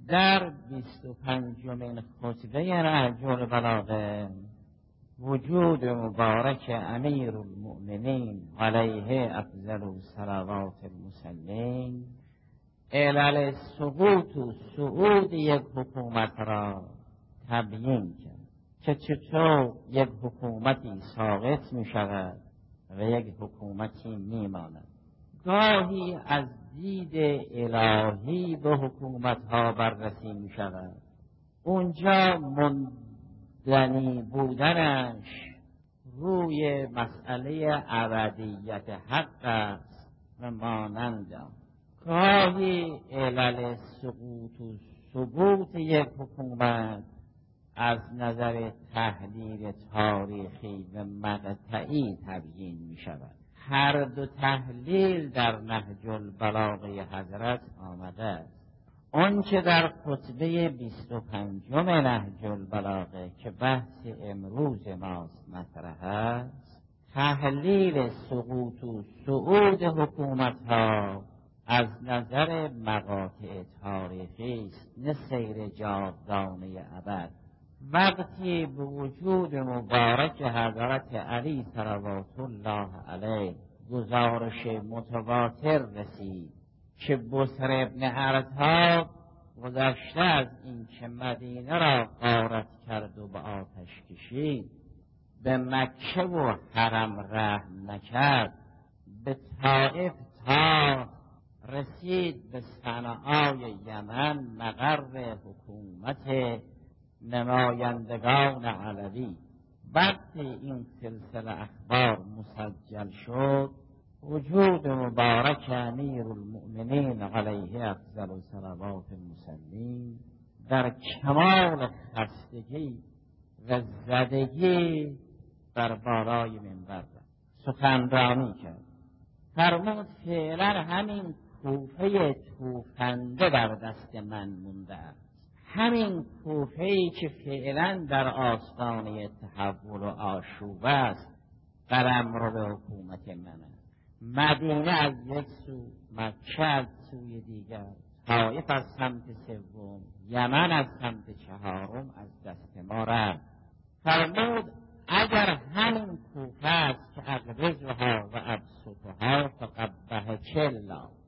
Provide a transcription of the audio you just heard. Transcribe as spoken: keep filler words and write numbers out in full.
در بیست و پنجمین خطبه نهج البلاغه وجود مبارک امیر المؤمنین علیه افضل صلوات المسلمین علل سقوط و صعود یک حکومت را تبیین کرد که چطور یک حکومتی ساقط می شود و یک حکومتی می ماند. گاهی از دید الهی به حکومت ها بررسی می شود، اونجا مندنی بودنش روی مسئله ابدیت حق است و مانند آن. گاهی علل سقوط و ثبوت یک حکومت از نظر تحلیل تاریخی و مقطعی تبیین می شود. هر دو تحلیل در نهج البلاغه حضرت آمده است. اون که در خطبه بیست و پنجم نهج البلاغه که بحث امروز ماست مطرح است، تحلیل سقوط و صعود حکومت ها از نظر مقاطع تاریخی است، نه سیر جاودانه ابد. وقتی به وجود مبارک حضرت علی صلوات الله علیه گزارش متواتر رسید که بصر ابن ارطاب گذشته از این که مدینه را غارت کرد و به آتش کشید، به مکه و حرم رحم نکرد، به طائف تا رسید به صنعای یمن مقر حکومت نمایندگان علوی. وقتی این سلسله اخبار مسجل شد، وجود مبارک امیر المؤمنین علیه افضل صلوات المسلمین در کمال خستگی و زدگی بر بالای منبر سخنرانی کرد. فرمود فعلا همین کوفه توفنده در دست من مونده است. همین کوفه‌ای که فعلا در آستانه تحول و آشوب است قلمرو به حکومت من است. مدینه از یک سو، مکه از سوی دیگر، طائف از سمت سوم، یمن از سمت چهارم از دست ما رفت. فرمود اگر همین کوفه است که اقبضها و ابسطها فقبحک الله،